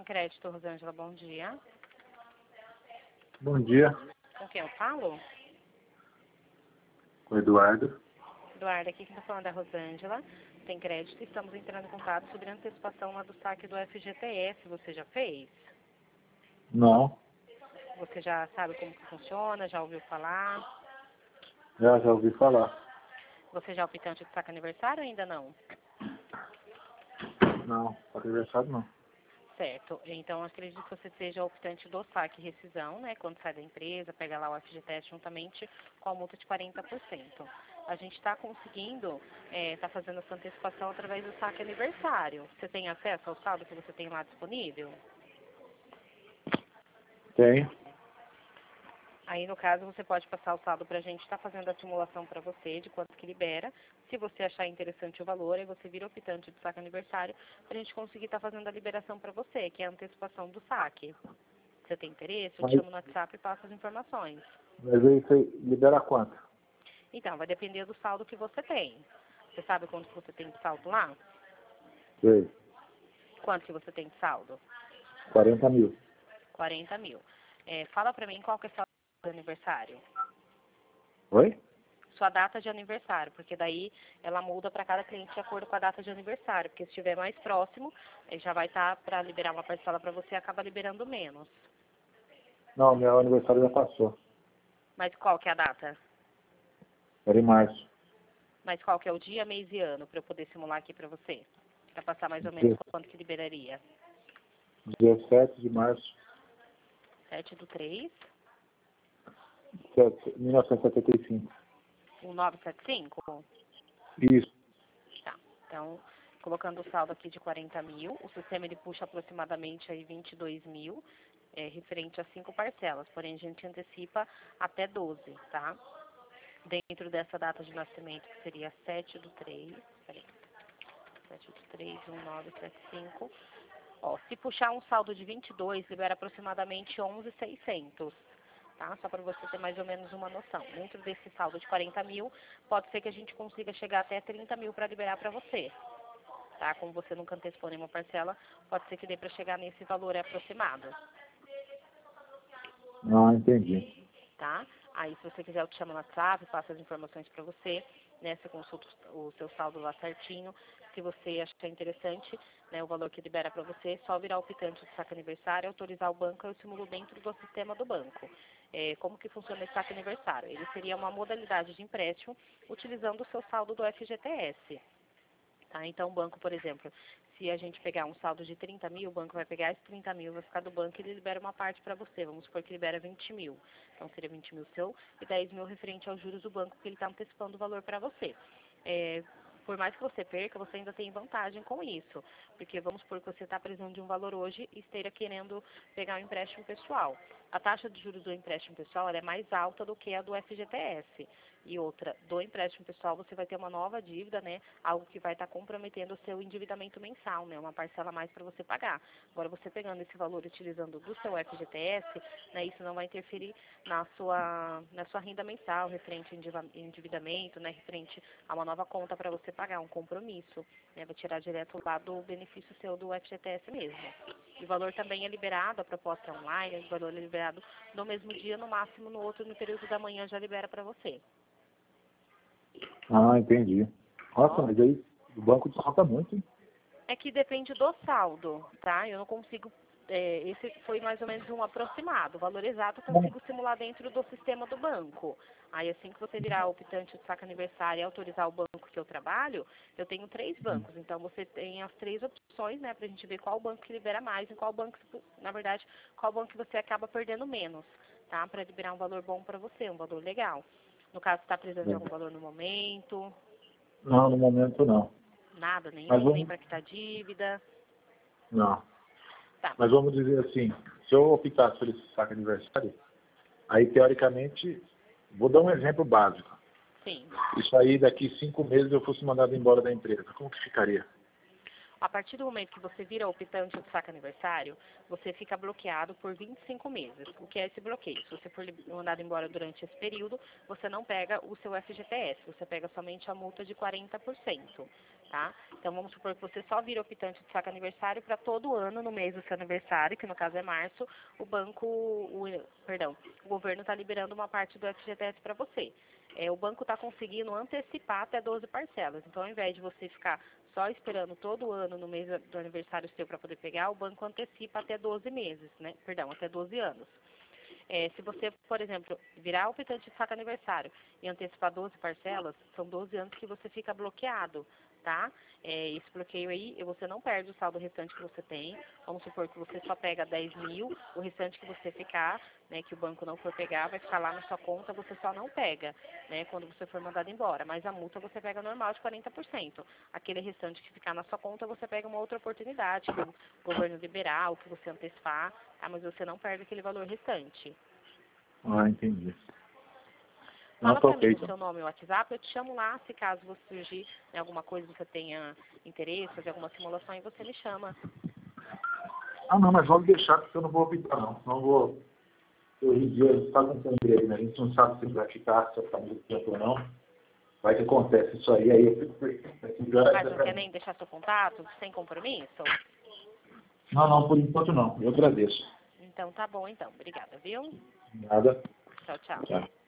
Crédito, Rosângela, bom dia. Bom dia, Com quem eu falo? com o Eduardo. Eduardo, aqui quem está falando é a Rosângela. Tem crédito, estamos entrando em contato sobre a antecipação lá do saque do FGTS. Você já fez? Não, Você já sabe como que funciona? Já ouviu falar? já ouvi falar. Você já é optante do saque aniversário ou ainda não? Não, aniversário não. Certo. Então, acredito que você seja optante do saque e rescisão, né? Quando sai da empresa, pega lá o FGTS juntamente com a multa de 40%. A gente está conseguindo, está fazendo essa antecipação através do saque aniversário. Você tem acesso ao saldo que você tem lá disponível? Tem. Aí, no caso, você pode passar o saldo para a gente estar fazendo a simulação para você de quanto que libera. Se você achar interessante o valor, aí você vira optante do saque aniversário para a gente conseguir estar fazendo a liberação para você, que é a antecipação do saque. Você tem interesse? Eu te chamo no WhatsApp e passo as informações. Mas aí você libera quanto? Então, vai depender do saldo que você tem. Você sabe quanto que você tem de saldo lá? Sei, Quanto que você tem de saldo? 40 mil. 40 mil. Fala para mim qual que é a sua data de aniversário. Oi? Sua data de aniversário, porque daí ela muda para cada cliente de acordo com a data de aniversário. Porque se estiver mais próximo, já vai estar para liberar uma parcela para você, acaba liberando menos. Não, meu aniversário já passou. Mas qual que é a data? Era em março. Mas qual que é o dia, mês e ano para eu poder simular aqui para você? Para passar mais ou menos Dia- quanto que liberaria? 17 de março 7/3, 1975. 1975? Isso. Tá. Então, colocando o saldo aqui de 40 mil, o sistema ele puxa aproximadamente aí 22 mil, referente a 5 parcelas, porém a gente antecipa até 12, tá? Dentro dessa data de nascimento, que seria 7/3, peraí, 7/3, 1975. Ó, se puxar um saldo de 22, libera aproximadamente 11.600, tá? Só para você ter mais ou menos uma noção. Dentro desse saldo de 40 mil, pode ser que a gente consiga chegar até 30 mil para liberar para você, tá? Como você nunca antecipou nenhuma parcela, pode ser que dê para chegar nesse valor aproximado, Ah, entendi. tá? Aí, se você quiser, eu te chamo no WhatsApp, passo as informações para você, né? Você consulta o seu saldo lá certinho. Se você achar interessante, né, o valor que libera para você, só virar o optante do saque aniversário, autorizar o banco, eu simulo dentro do sistema do banco. Como que funciona esse saque aniversário? Ele seria uma modalidade de empréstimo utilizando o seu saldo do FGTS. Tá? Então, o banco, por exemplo, se a gente pegar um saldo de 30 mil, o banco vai pegar esses 30 mil, vai ficar do banco e ele libera uma parte para você. Vamos supor que libera 20 mil. Então, seria 20 mil seu e 10 mil referente aos juros do banco, que ele está antecipando o valor para você. Por mais que você perca, você ainda tem vantagem com isso. Porque vamos supor que você está precisando de um valor hoje e esteja querendo pegar um empréstimo pessoal. A taxa de juros do empréstimo pessoal ela é mais alta do que a do FGTS. E outra, do empréstimo pessoal você vai ter uma nova dívida, né? Algo que vai estar comprometendo o seu endividamento mensal, né? Uma parcela a mais para você pagar. Agora, você pegando esse valor e utilizando do seu FGTS, né? Isso não vai interferir na sua renda mensal, referente ao endividamento, né? Referente a uma nova conta para você pagar, um compromisso, né? Vai tirar direto lá do benefício seu do FGTS mesmo. E o valor também é liberado, a proposta é online, o valor é liberado no mesmo dia, no máximo no outro, no período da manhã já libera para você. Ah, entendi. Nossa, Ó, mas aí o banco desconta muito, hein? é que depende do saldo, tá? Eu não consigo, esse foi mais ou menos um aproximado. O valor exato eu consigo simular dentro do sistema do banco. Aí assim que você virar optante do saque aniversário e autorizar o banco que eu trabalho, eu tenho 3 bancos. Então você tem as 3 opções, né, pra gente ver qual banco que libera mais e qual banco, na verdade, qual banco que você acaba perdendo menos, tá? Pra liberar um valor bom pra você, um valor legal. No caso, você tá precisando de algum valor no momento? Não, no momento não. Nada, Mas nenhum, nem vamos. para quitar dívida. Não. Tá, Mas vamos dizer assim, se eu optar por esse saque aniversário, aí teoricamente, vou dar um exemplo básico. sim. Isso aí daqui 5 meses eu fosse mandado embora da empresa. Como que ficaria? A partir do momento que você vira optante do saque aniversário, você fica bloqueado por 25 meses. O que é esse bloqueio? Se você for mandado embora durante esse período, você não pega o seu FGTS, você pega somente a multa de 40%. Tá? Então, vamos supor que você só vira optante de saque aniversário para todo ano, no mês do seu aniversário, que no caso é março, o governo está liberando uma parte do FGTS para você. O banco está conseguindo antecipar até 12 parcelas. Então, ao invés de você ficar só esperando todo ano no mês do aniversário seu para poder pegar, o banco antecipa até 12 meses, né? Perdão, até 12 anos. Se você, por exemplo, virar optante de saque aniversário e antecipar 12 parcelas, são 12 anos que você fica bloqueado, tá? Esse bloqueio aí, você não perde o saldo restante que você tem. Vamos supor que você só pega 10 mil, o restante que você ficar, né, que o banco não for pegar, vai ficar lá na sua conta, você só não pega, né, quando você for mandado embora. Mas a multa você pega normal de 40%. Aquele restante que ficar na sua conta, você pega uma outra oportunidade, que o governo liberar, ou que você antecipar, tá? Mas você não perde aquele valor restante. Ah, entendi. Fala Tá pra mim ok, o seu nome e o WhatsApp, eu te chamo lá, se caso você surgir alguma coisa, você tenha interesse, fazer alguma simulação, e você me chama. Ah, não, mas vamos deixar, porque eu não vou optar, não. Não vou. Hoje em dia, a gente está com segredo, né? A gente não sabe se vai ficar, se vai ficar muito tempo ou não. Vai que acontece isso aí eu fico Mas não quer nem deixar seu contato, sem compromisso? Não, por enquanto não. Eu agradeço. Então tá bom, então. Obrigada, viu? Nada. Tchau, tchau. Tchau.